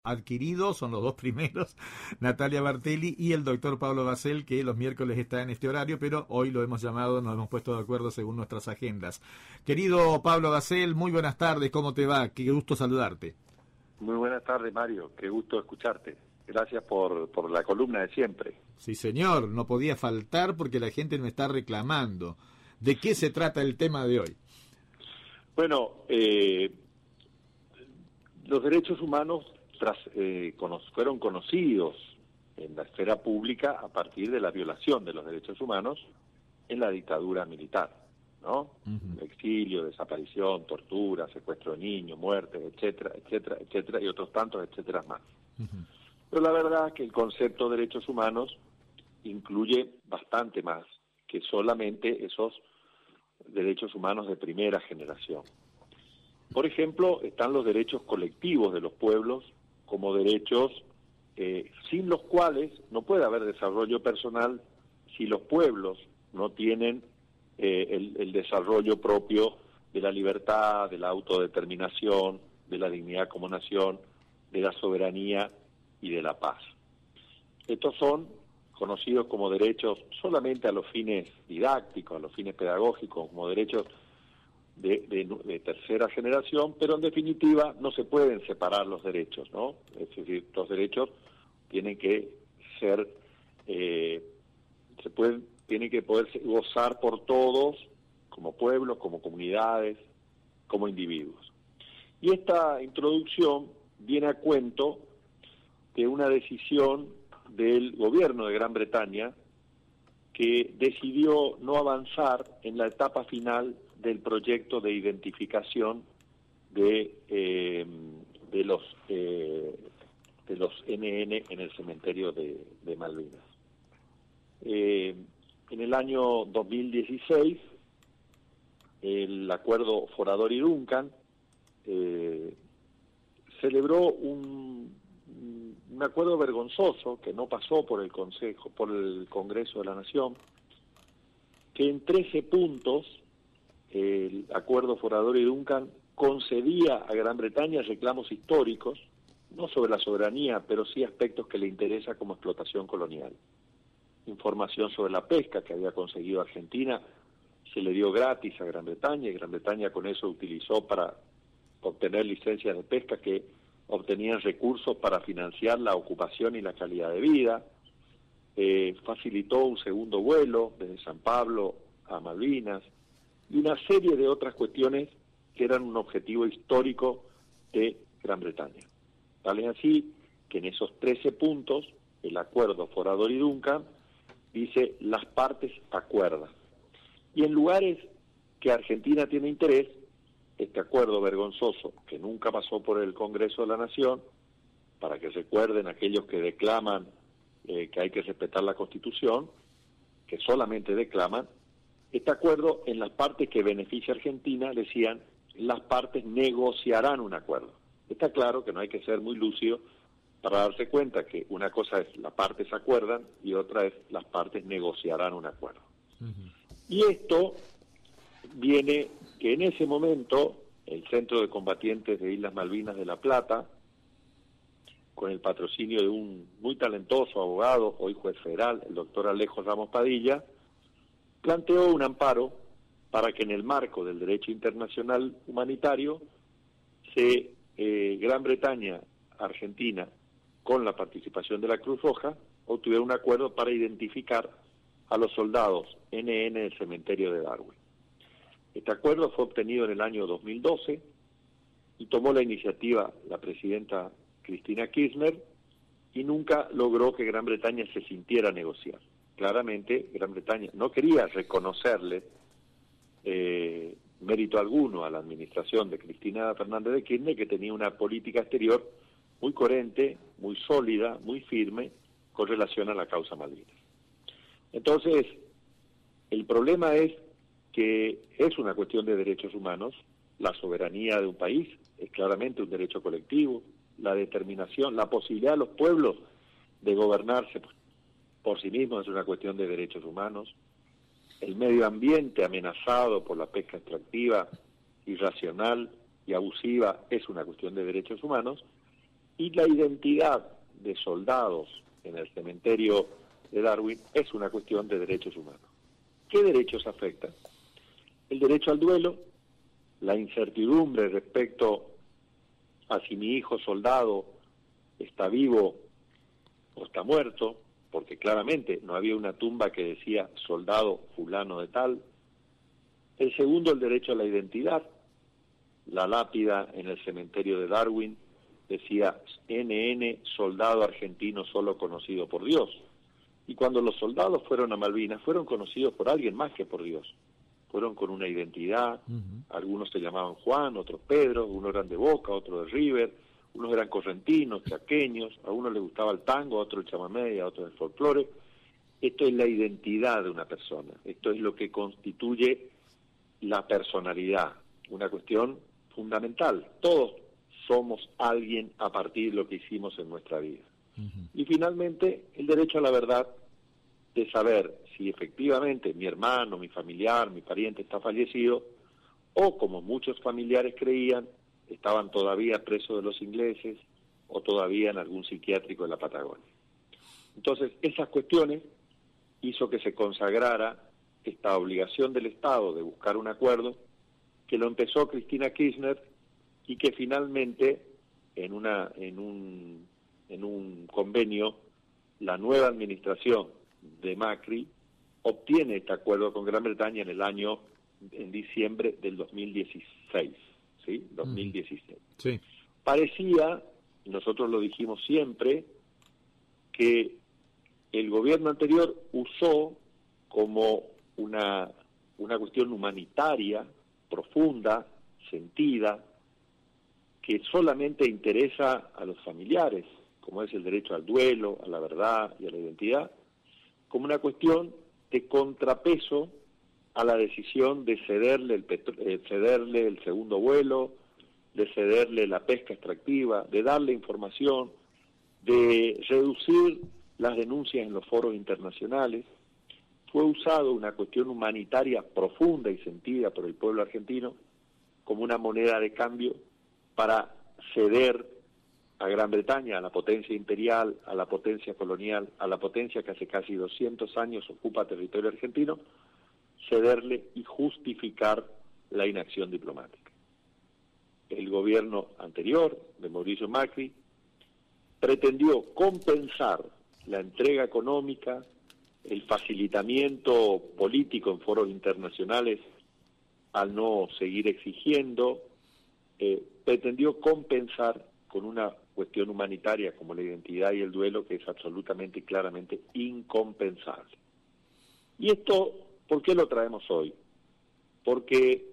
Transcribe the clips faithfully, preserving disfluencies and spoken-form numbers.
adquirido, son los dos primeros, Natalia Bartelli y el doctor Pablo Basel, que los miércoles está en este horario, pero hoy lo hemos llamado, nos hemos puesto de acuerdo según nuestras agendas. Querido Pablo Basel, muy buenas tardes, ¿cómo te va? Qué gusto saludarte. Muy buenas tardes, Mario, qué gusto escucharte. Gracias por, por la columna de siempre. Sí, señor, no podía faltar porque la gente me está reclamando. ¿De qué se trata el tema de hoy? Bueno, eh, los derechos humanos tras, eh, cono fueron conocidos en la esfera pública a partir de la violación de los derechos humanos en la dictadura militar, ¿no? Uh-huh. Exilio, desaparición, tortura, secuestro de niños, muertes, etcétera, etcétera, etcétera, y otros tantos, etcétera más. Uh-huh. Pero la verdad es que el concepto de derechos humanos incluye bastante más que solamente esos derechos humanos de primera generación. Por ejemplo, están los derechos colectivos de los pueblos como derechos eh, sin los cuales no puede haber desarrollo personal si los pueblos no tienen eh, el, el desarrollo propio de la libertad, de la autodeterminación, de la dignidad como nación, de la soberanía y de la paz. Estos son conocidos como derechos solamente a los fines didácticos, a los fines pedagógicos, como derechos de, de, de tercera generación, pero en definitiva no se pueden separar los derechos, ¿no? Es decir, los derechos tienen que ser, eh, se pueden, tienen que poder gozar por todos, como pueblos, como comunidades, como individuos. Y esta introducción viene a cuento de una decisión del gobierno de Gran Bretaña que decidió no avanzar en la etapa final del proyecto de identificación de eh, de los eh, de los N N en el cementerio de, de Malvinas. Eh, en el año dos mil dieciséis, el acuerdo Forador y Duncan eh, celebró un, un acuerdo vergonzoso que no pasó por el Consejo, por el Congreso de la Nación, que en trece puntos el acuerdo Forador y Duncan concedía a Gran Bretaña reclamos históricos, no sobre la soberanía, pero sí aspectos que le interesa como explotación colonial. Información sobre la pesca que había conseguido Argentina se le dio gratis a Gran Bretaña, y Gran Bretaña con eso utilizó para obtener licencias de pesca que obtenían recursos para financiar la ocupación y la calidad de vida. Eh, facilitó un segundo vuelo desde San Pablo a Malvinas, y una serie de otras cuestiones que eran un objetivo histórico de Gran Bretaña. Tal es así que en esos trece puntos, el acuerdo Forador y Duncan dice las partes acuerdan. Y en lugares que Argentina tiene interés, este acuerdo vergonzoso, que nunca pasó por el Congreso de la Nación, para que recuerden aquellos que declaman eh, que hay que respetar la Constitución, que solamente declaman, este acuerdo, en las partes que beneficia a Argentina, decían, las partes negociarán un acuerdo. Está claro que no hay que ser muy lúcido para darse cuenta que una cosa es las partes acuerdan y otra es las partes negociarán un acuerdo. Uh-huh. Y esto viene que en ese momento el Centro de Combatientes de Islas Malvinas de La Plata, con el patrocinio de un muy talentoso abogado, hoy juez federal, el doctor Alejo Ramos Padilla, planteó un amparo para que en el marco del derecho internacional humanitario se eh, Gran Bretaña, Argentina, con la participación de la Cruz Roja, obtuviera un acuerdo para identificar a los soldados N N del cementerio de Darwin. Este acuerdo fue obtenido en el año dos mil doce y tomó la iniciativa la presidenta Cristina Kirchner y nunca logró que Gran Bretaña se sintiera a negociar. Claramente, Gran Bretaña no quería reconocerle eh, mérito alguno a la administración de Cristina Fernández de Kirchner, que tenía una política exterior muy coherente, muy sólida, muy firme, con relación a la causa Malvinas. Entonces, el problema es que es una cuestión de derechos humanos, la soberanía de un país es claramente un derecho colectivo, la determinación, la posibilidad de los pueblos de gobernarse por sí mismos es una cuestión de derechos humanos, el medio ambiente amenazado por la pesca extractiva, irracional y abusiva es una cuestión de derechos humanos, Y la identidad de soldados en el cementerio de Darwin es una cuestión de derechos humanos. ¿Qué derechos afectan? El derecho al duelo, la incertidumbre respecto a si mi hijo soldado está vivo o está muerto, porque claramente no había una tumba que decía soldado fulano de tal. El segundo, el derecho a la identidad. La lápida en el cementerio de Darwin decía N N, soldado argentino solo conocido por Dios. Y cuando los soldados fueron a Malvinas, fueron conocidos por alguien más que por Dios. Fueron con una identidad, uh-huh. Algunos se llamaban Juan, otros Pedro, unos eran de Boca, otros de River, unos eran correntinos, chaqueños, a unos les gustaba el tango, a otros el chamamé y a otros el folclore. Esto es la identidad de una persona, esto es lo que constituye la personalidad, una cuestión fundamental. Todos somos alguien a partir de lo que hicimos en nuestra vida. Uh-huh. Y finalmente, el derecho a la verdad, de saber si efectivamente mi hermano, mi familiar, mi pariente está fallecido, o como muchos familiares creían, estaban todavía presos de los ingleses, o todavía en algún psiquiátrico en la Patagonia. Entonces, esas cuestiones hizo que se consagrara esta obligación del Estado de buscar un acuerdo, que lo empezó Cristina Kirchner, y que finalmente, en una en un en un convenio, la nueva administración de Macri obtiene este acuerdo con Gran Bretaña en el año, en diciembre del dos mil dieciséis, ¿sí? dos mil dieciséis. Sí. Parecía, nosotros lo dijimos siempre, que el gobierno anterior usó como una, una cuestión humanitaria, profunda, sentida, que solamente interesa a los familiares, como es el derecho al duelo, a la verdad y a la identidad, como una cuestión de contrapeso a la decisión de cederle el, petro- eh, cederle el segundo vuelo, de cederle la pesca extractiva, de darle información, de reducir las denuncias en los foros internacionales. Fue usado una cuestión humanitaria profunda y sentida por el pueblo argentino como una moneda de cambio para ceder a Gran Bretaña, a la potencia imperial, a la potencia colonial, a la potencia que hace casi doscientos años ocupa territorio argentino, cederle y justificar la inacción diplomática. El gobierno anterior, de Mauricio Macri, pretendió compensar la entrega económica, el facilitamiento político en foros internacionales al no seguir exigiendo, eh, pretendió compensar con una cuestión humanitaria como la identidad y el duelo que es absolutamente y claramente incompensable. Y esto, ¿por qué lo traemos hoy? Porque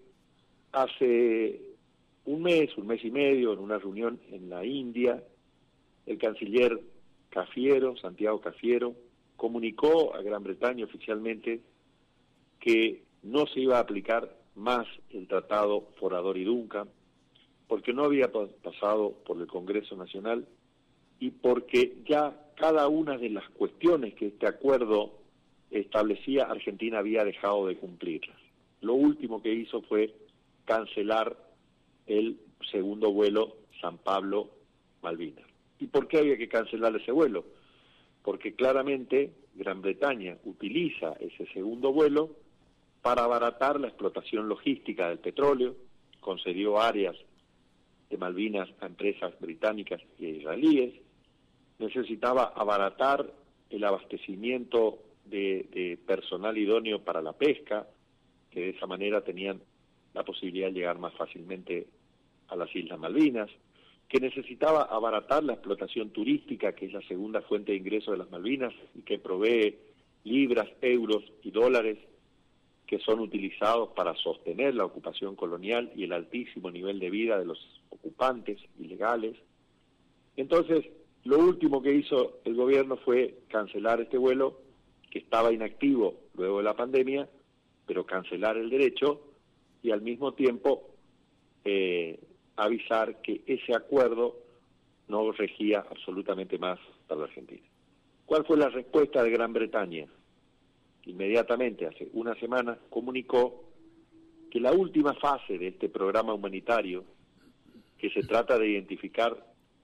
hace un mes, un mes y medio, en una reunión en la India, el canciller Cafiero, Santiago Cafiero, comunicó a Gran Bretaña oficialmente que no se iba a aplicar más el Tratado Forador-Duncan, porque no había pasado por el Congreso Nacional y porque ya cada una de las cuestiones que este acuerdo establecía, Argentina había dejado de cumplirlas. Lo último que hizo fue cancelar el segundo vuelo San Pablo-Malvinas. ¿Y por qué había que cancelar ese vuelo? Porque claramente Gran Bretaña utiliza ese segundo vuelo para abaratar la explotación logística del petróleo, concedió áreas de Malvinas a empresas británicas y israelíes, necesitaba abaratar el abastecimiento de, de personal idóneo para la pesca, que de esa manera tenían la posibilidad de llegar más fácilmente a las Islas Malvinas, que necesitaba abaratar la explotación turística, que es la segunda fuente de ingreso de las Malvinas y que provee libras, euros y dólares que son utilizados para sostener la ocupación colonial y el altísimo nivel de vida de los ocupantes ilegales. Entonces, lo último que hizo el gobierno fue cancelar este vuelo, que estaba inactivo luego de la pandemia, pero cancelar el derecho y al mismo tiempo eh, avisar que ese acuerdo no regía absolutamente más para la Argentina. ¿Cuál fue la respuesta de Gran Bretaña? Inmediatamente, hace una semana, comunicó que la última fase de este programa humanitario, que se trata de identificar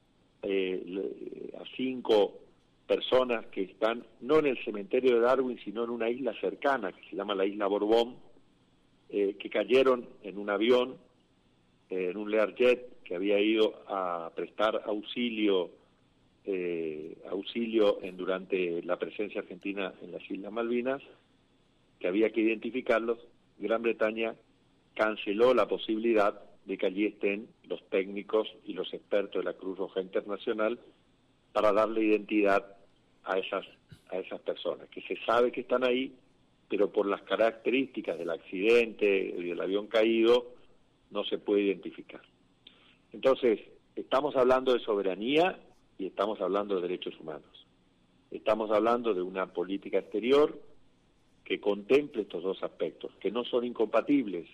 eh, a cinco personas que están no en el cementerio de Darwin, sino en una isla cercana que se llama la isla Borbón, eh, que cayeron en un avión, eh, en un Learjet que había ido a prestar auxilio eh, auxilio en durante la presencia argentina en las Islas Malvinas, que había que identificarlos. Gran Bretaña canceló la posibilidad de que allí estén los técnicos y los expertos de la Cruz Roja Internacional para darle identidad a esas a esas personas, que se sabe que están ahí, pero por las características del accidente y del avión caído no se puede identificar. Entonces, estamos hablando de soberanía y estamos hablando de derechos humanos. Estamos hablando de una política exterior que contemple estos dos aspectos, que no son incompatibles,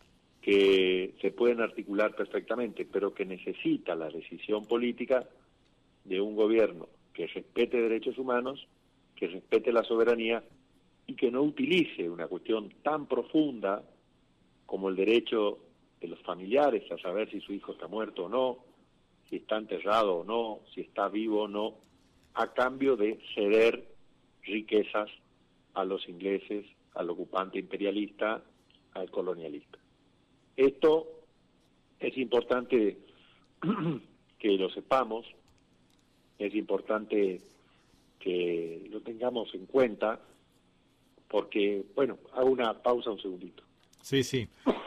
que se pueden articular perfectamente, pero que necesita la decisión política de un gobierno que respete derechos humanos, que respete la soberanía y que no utilice una cuestión tan profunda como el derecho de los familiares a saber si su hijo está muerto o no, si está enterrado o no, si está vivo o no, a cambio de ceder riquezas a los ingleses, al ocupante imperialista, al colonialista. Esto es importante que lo sepamos, es importante que lo tengamos en cuenta, porque, bueno, hago una pausa un segundito. Sí, sí.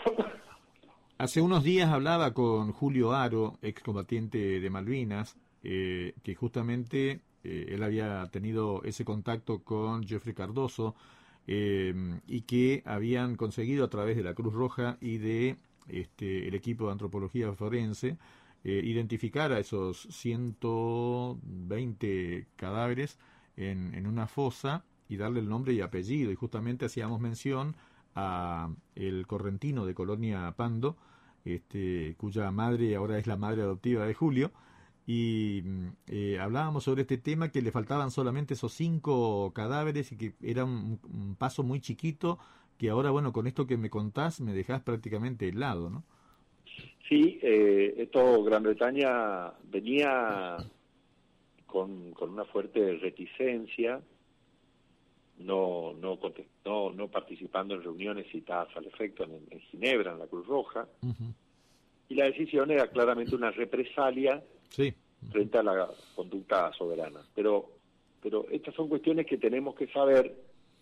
Hace unos días hablaba con Julio Aro, excombatiente de Malvinas, eh, que justamente eh, él había tenido ese contacto con Jeffrey Cardoso, eh, y que habían conseguido a través de la Cruz Roja y de este el equipo de antropología forense eh, identificar a esos ciento veinte cadáveres en, en una fosa y darle el nombre y apellido, y justamente hacíamos mención a el correntino de Colonia Pando, este, cuya madre ahora es la madre adoptiva de Julio, y eh, hablábamos sobre este tema, que le faltaban solamente esos cinco cadáveres y que era un, un paso muy chiquito, que ahora, bueno, con esto que me contás me dejás prácticamente helado, ¿no? Sí, eh, esto Gran Bretaña venía con, con una fuerte reticencia, no no, no no participando en reuniones citadas al efecto en, en Ginebra, en la Cruz Roja, uh-huh. Y la decisión era claramente una represalia sí. uh-huh. frente a la conducta soberana. Pero, pero estas son cuestiones que tenemos que saber,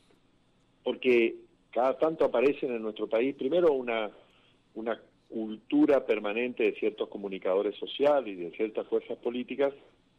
porque cada tanto aparecen en nuestro país, primero una, una cultura permanente de ciertos comunicadores sociales y de ciertas fuerzas políticas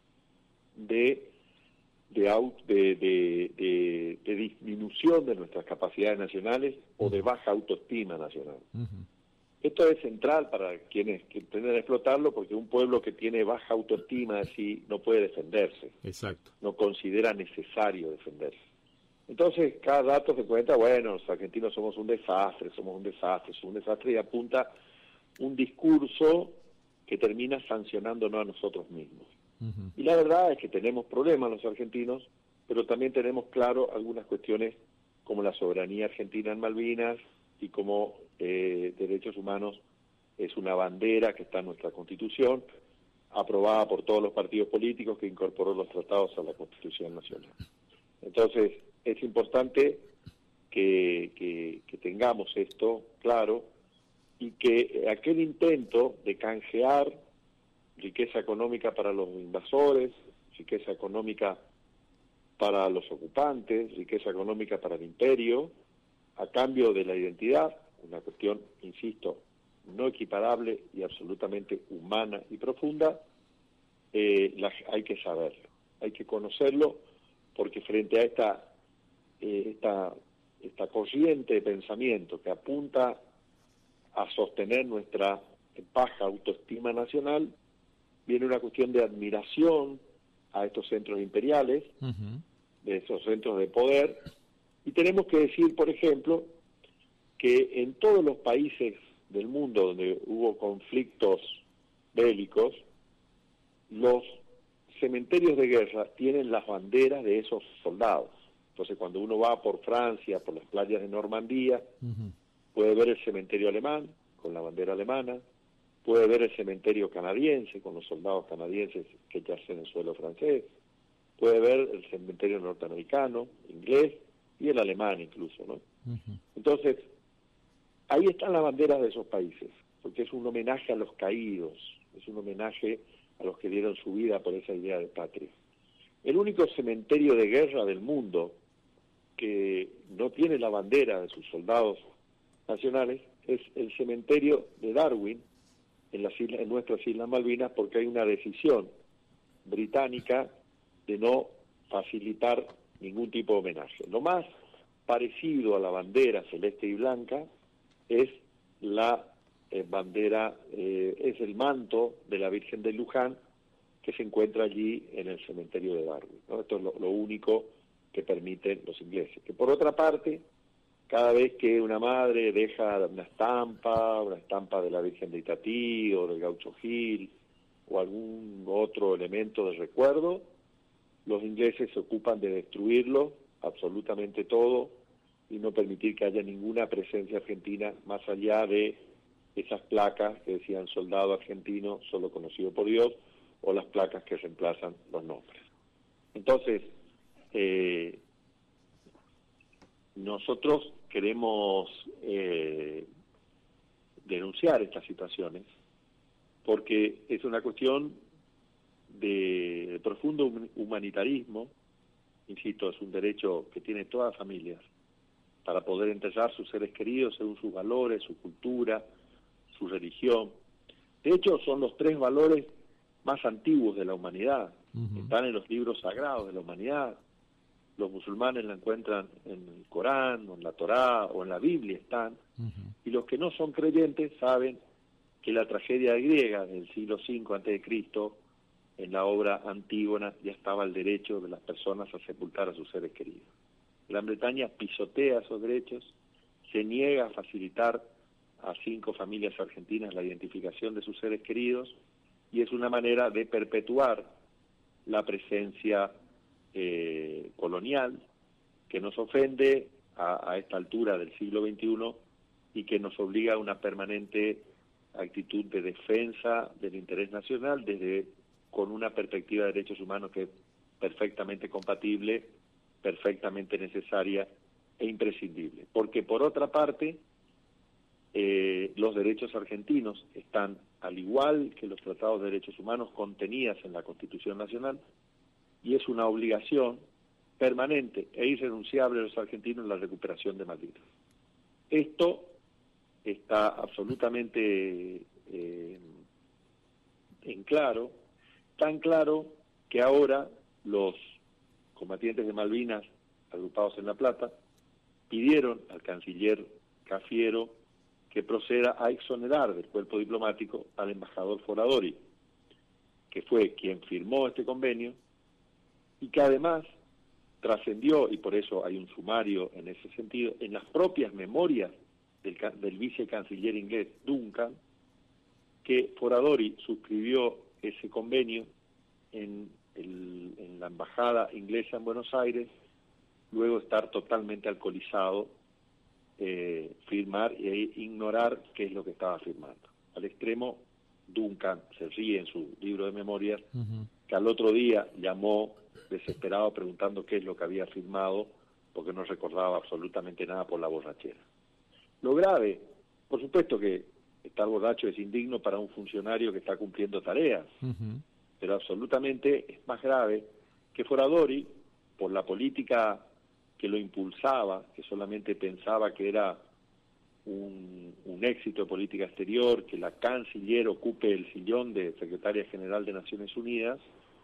de De, de, de, de, de disminución de nuestras capacidades nacionales o de baja autoestima nacional. Uh-huh. Esto es central para quienes que pretenden explotarlo, porque un pueblo que tiene baja autoestima así no puede defenderse. Exacto. No considera necesario defenderse. Entonces, cada dato se cuenta, bueno, los argentinos somos un desastre, somos un desastre, somos un desastre, y apunta un discurso que termina sancionándonos a nosotros mismos. Uh-huh. Y la verdad es que tenemos problemas los argentinos, pero también tenemos claro algunas cuestiones como la soberanía argentina en Malvinas y como eh, derechos humanos es una bandera que está en nuestra Constitución, aprobada por todos los partidos políticos, que incorporó los tratados a la Constitución Nacional. Entonces, es importante que, que, que tengamos esto claro y que aquel intento de canjear riqueza económica para los invasores, riqueza económica para los ocupantes, riqueza económica para el imperio, a cambio de la identidad, una cuestión, insisto, no equiparable y absolutamente humana y profunda, eh, la, hay que saberlo, hay que conocerlo, porque frente a esta, eh, esta, esta corriente de pensamiento que apunta a sostener nuestra baja autoestima nacional, viene una cuestión de admiración a estos centros imperiales, uh-huh. de esos centros de poder, y tenemos que decir, por ejemplo, que en todos los países del mundo donde hubo conflictos bélicos, los cementerios de guerra tienen las banderas de esos soldados. Entonces, cuando uno va por Francia, por las playas de Normandía, uh-huh. puede ver el cementerio alemán con la bandera alemana, puede ver el cementerio canadiense con los soldados canadienses que yacen en el suelo francés, puede ver el cementerio norteamericano, inglés y el alemán incluso, ¿no? Uh-huh. Entonces, ahí están las banderas de esos países, porque es un homenaje a los caídos, es un homenaje a los que dieron su vida por esa idea de patria. El único cementerio de guerra del mundo que no tiene la bandera de sus soldados nacionales es el cementerio de Darwin en, las islas, en nuestras Islas Malvinas, porque hay una decisión británica de no facilitar ningún tipo de homenaje. Lo más parecido a la bandera celeste y blanca es la eh, bandera, eh, es el manto de la Virgen de Luján que se encuentra allí en el cementerio de Darwin, ¿no? Esto es lo, lo único que permiten los ingleses. Que por otra parte, cada vez que una madre deja una estampa, una estampa de la Virgen de Itatí o del Gaucho Gil o algún otro elemento de recuerdo, los ingleses se ocupan de destruirlo, absolutamente todo, y no permitir que haya ninguna presencia argentina más allá de esas placas que decían soldado argentino solo conocido por Dios, o las placas que reemplazan los nombres. Entonces, eh, nosotros queremos eh, denunciar estas situaciones porque es una cuestión de profundo humanitarismo. Insisto, es un derecho que tiene todas las familias para poder enterrar sus seres queridos según sus valores, su cultura, su religión. De hecho, son los tres valores más antiguos de la humanidad. Uh-huh. Están en los libros sagrados de la humanidad. Los musulmanes la encuentran en el Corán, o en la Torá, o en la Biblia están. Uh-huh. Y los que no son creyentes saben que la tragedia griega del siglo cinco antes de Cristo, en la obra Antígona, ya estaba el derecho de las personas a sepultar a sus seres queridos. Gran Bretaña pisotea esos derechos, se niega a facilitar a cinco familias argentinas la identificación de sus seres queridos, y es una manera de perpetuar la presencia eh, colonial que nos ofende a, a esta altura del siglo veintiuno y que nos obliga a una permanente actitud de defensa del interés nacional desde con una perspectiva de derechos humanos que es perfectamente compatible, perfectamente necesaria e imprescindible. Porque por otra parte, eh, los derechos argentinos están, al igual que los tratados de derechos humanos, contenidas en la Constitución Nacional, y es una obligación permanente e irrenunciable de los argentinos la recuperación de Malvinas. Esto está absolutamente eh, en claro, tan claro que ahora los combatientes de Malvinas agrupados en La Plata pidieron al canciller Cafiero que proceda a exonerar del cuerpo diplomático al embajador Foradori, que fue quien firmó este convenio y que además trascendió, y por eso hay un sumario en ese sentido, en las propias memorias del, del vicecanciller inglés Duncan, que Foradori suscribió ese convenio en, el, en la embajada inglesa en Buenos Aires, luego de estar totalmente alcoholizado, eh, firmar e ignorar qué es lo que estaba firmando. Al extremo, Duncan se ríe en su libro de memorias, uh-huh. que al otro día llamó desesperado preguntando qué es lo que había firmado, porque no recordaba absolutamente nada por la borrachera. Lo grave, por supuesto que estar borracho es indigno para un funcionario que está cumpliendo tareas, uh-huh. pero absolutamente es más grave que Foradori, por la política que lo impulsaba, que solamente pensaba que era un, un éxito de política exterior, que la canciller ocupe el sillón de secretaria general de Naciones Unidas,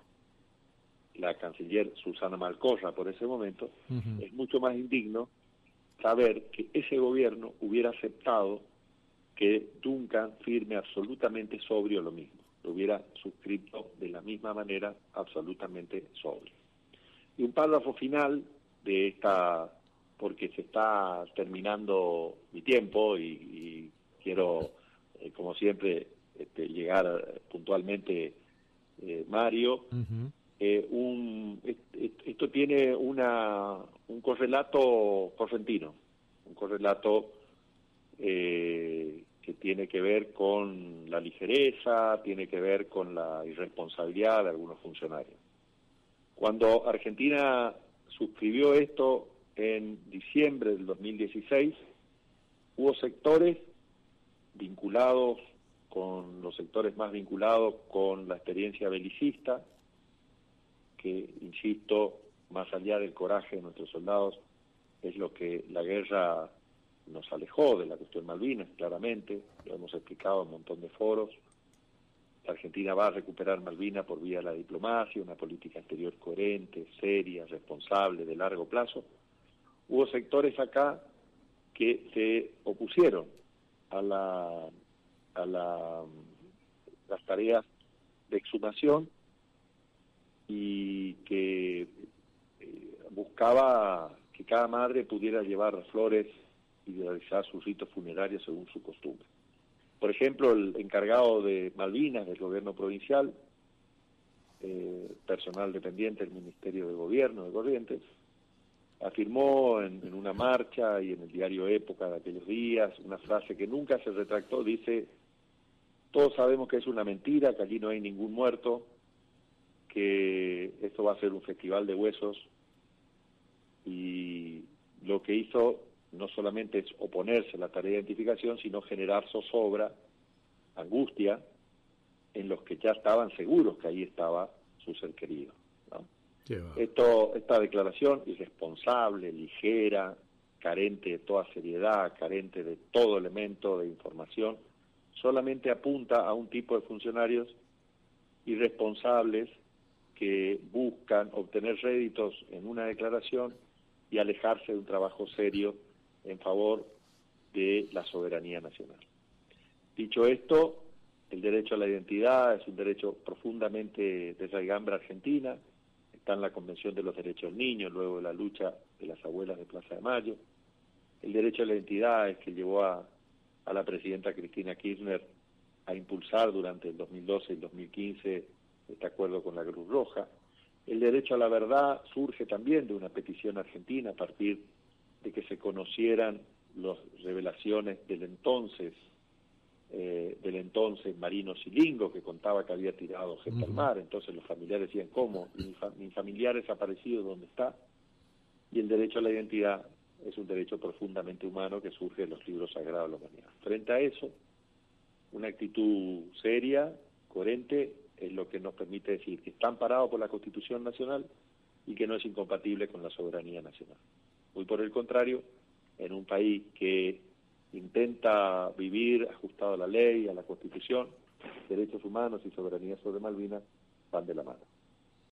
la canciller Susana Malcorra por ese momento, uh-huh. es mucho más indigno saber que ese gobierno hubiera aceptado que Duncan firme absolutamente sobrio lo mismo, lo hubiera suscrito de la misma manera absolutamente sobrio. Y un párrafo final de esta, porque se está terminando mi tiempo y, y quiero, eh, como siempre, este, llegar puntualmente, eh, Mario, uh-huh. eh, un, esto tiene una un correlato correntino, un correlato eh, que tiene que ver con la ligereza, tiene que ver con la irresponsabilidad de algunos funcionarios. Cuando Argentina suscribió esto en diciembre del dos mil dieciséis, hubo sectores vinculados con los sectores más vinculados con la experiencia belicista, que, insisto, más allá del coraje de nuestros soldados, es lo que la guerra nos alejó de la cuestión Malvinas, claramente, lo hemos explicado en un montón de foros. La Argentina va a recuperar Malvinas por vía de la diplomacia, una política exterior coherente, seria, responsable, de largo plazo. Hubo sectores acá que se opusieron a la a la, las tareas de exhumación y que eh, buscaba que cada madre pudiera llevar flores y realizar sus ritos funerarios según su costumbre. Por ejemplo, el encargado de Malvinas del gobierno provincial, eh, personal dependiente del Ministerio de Gobierno de Corrientes, afirmó en, en una marcha y en el diario Época de aquellos días una frase que nunca se retractó. Dice: todos sabemos que es una mentira, que allí no hay ningún muerto, que esto va a ser un festival de huesos, y lo que hizo no solamente es oponerse a la tarea de identificación, sino generar zozobra, angustia, en los que ya estaban seguros que ahí estaba su ser querido, ¿no? Esto, esta declaración irresponsable, ligera, carente de toda seriedad, carente de todo elemento de información, solamente apunta a un tipo de funcionarios irresponsables que buscan obtener réditos en una declaración y alejarse de un trabajo serio en favor de la soberanía nacional. Dicho esto, el derecho a la identidad es un derecho profundamente de raigambre argentina. Está en la Convención de los Derechos del Niño, luego de la lucha de las abuelas de Plaza de Mayo. El derecho a la identidad es que llevó a, a la presidenta Cristina Kirchner a impulsar durante el dos mil doce y el dos mil quince este acuerdo con la Cruz Roja. El derecho a la verdad surge también de una petición argentina a partir de que se conocieran las revelaciones del entonces eh, del entonces Marino Silingo, que contaba que había tirado gente uh-huh. al mar. Entonces los familiares decían: ¿cómo? Mi, fa mi familiar es desaparecido, ¿dónde está? Y el derecho a la identidad es un derecho profundamente humano que surge de los libros sagrados de la humanidad. Frente a eso, una actitud seria, coherente, es lo que nos permite decir que está amparado por la Constitución Nacional y que no es incompatible con la soberanía nacional. Muy por el contrario, en un país que intenta vivir ajustado a la ley, a la Constitución, derechos humanos y soberanía sobre Malvinas van de la mano.